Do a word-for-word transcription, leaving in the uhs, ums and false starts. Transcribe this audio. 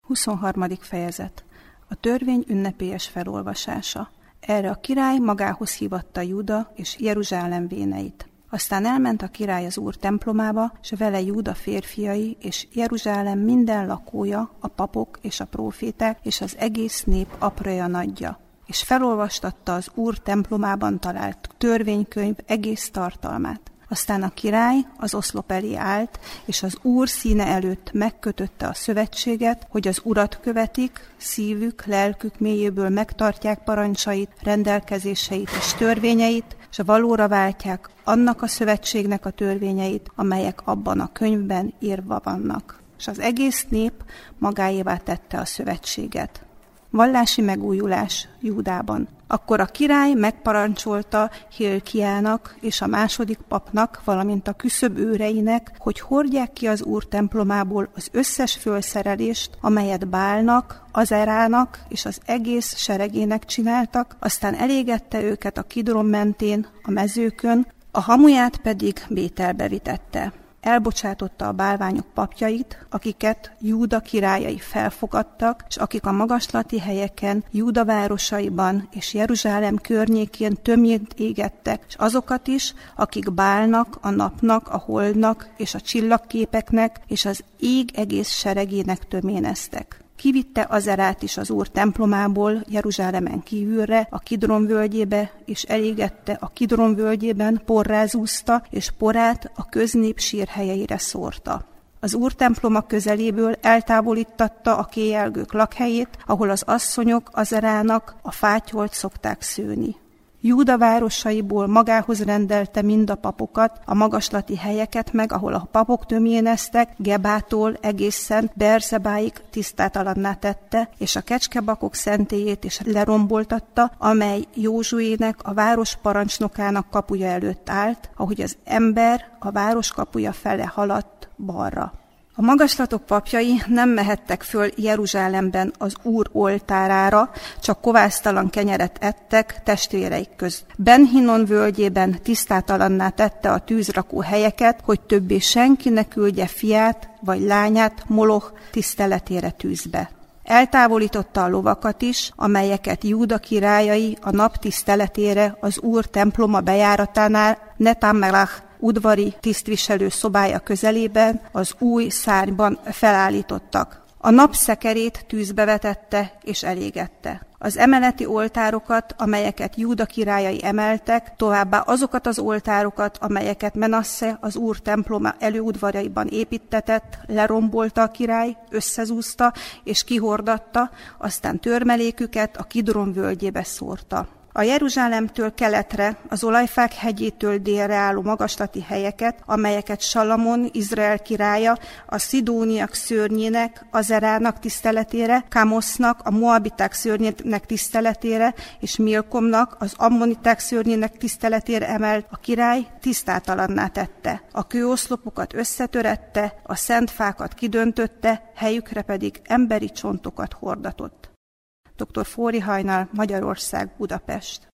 huszonharmadik fejezet. A törvény ünnepélyes felolvasása. Erre a király magához hívatta Júda és Jeruzsálem véneit. Aztán elment a király az Úr templomába, s vele Júda férfiai és Jeruzsálem minden lakója, a papok és a próféták, és az egész nép apraja nagyja. És felolvastatta az Úr templomában talált törvénykönyv egész tartalmát. Aztán a király az oszlop elé állt, és az Úr színe előtt megkötötte a szövetséget, hogy az Urat követik, szívük, lelkük mélyéből megtartják parancsait, rendelkezéseit és törvényeit, és valóra váltják annak a szövetségnek a törvényeit, amelyek abban a könyvben írva vannak. És az egész nép magáévá tette a szövetséget. Vallási megújulás Júdában. Akkor a király megparancsolta Hilkiának és a második papnak, valamint a küszöb őreinek, hogy hordják ki az Úr templomából az összes fölszerelést, amelyet Bálnak, Azerának és az egész seregének csináltak, aztán elégette őket a Kidron mentén, a mezőkön, a hamuját pedig Bételbe vitette. Elbocsátotta a bálványok papjait, akiket Júda királyai felfogadtak, és akik a magaslati helyeken, Júda városaiban és Jeruzsálem környékén tömjét égettek, és azokat is, akik Bálnak, a napnak, a holdnak és a csillagképeknek és az ég egész seregének töméneztek. Kivitte Azerát is az Úr templomából Jeruzsálemen kívülre, a Kidron völgyébe, és elégette a Kidron völgyében, porrázúzta, és porát a köznép sírhelyeire szórta. Az Úr temploma közeléből eltávolítatta a kéjelgők lakhelyét, ahol az asszonyok Azerának a fátyolt szokták szőni. Júda városaiból magához rendelte mind a papokat, a magaslati helyeket meg, ahol a papok tömjéneztek, Gebától egészen Beerzebáig tisztátalanná tette, és a kecskebakok szentélyét is leromboltatta, amely Józsuének, a város parancsnokának kapuja előtt állt, ahogy az ember a város kapuja fele haladt balra. A magaslatok papjai nem mehettek föl Jeruzsálemben az Úr oltárára, csak kovásztalan kenyeret ettek testvéreik közt. Ben-Hinnom völgyében tisztátalanná tette a tűzrakó helyeket, hogy többé senki ne küldje fiát vagy lányát Moloch tiszteletére tűzbe. Eltávolította a lovakat is, amelyeket Júda királyai a nap tiszteletére az Úr temploma bejáratánál Netanmelach udvari tisztviselő szobája közelében az új szárnyban felállítottak. A nap szekerét tűzbe vetette és elégette. Az emeleti oltárokat, amelyeket Júda királyai emeltek, továbbá azokat az oltárokat, amelyeket Menasse az Úr temploma előudvaraiban építtetett, lerombolta a király, összezúzta és kihordatta, aztán törmeléküket a Kidron völgyébe szórta. A Jeruzsálemtől keletre, az Olajfák hegyétől délre álló magaslati helyeket, amelyeket Salamon, Izrael királya, a Szidóniak szörnyének, Azerának tiszteletére, Kamosznak, a Moabiták szörnyének tiszteletére, és Milkomnak, az Ammoniták szörnyének tiszteletére emelt, a király tisztátalanná tette. A kőoszlopokat összetörette, a szent fákat kidöntötte, helyükre pedig emberi csontokat hordatott. doktor Fóri Hajnal, Magyarország, Budapest.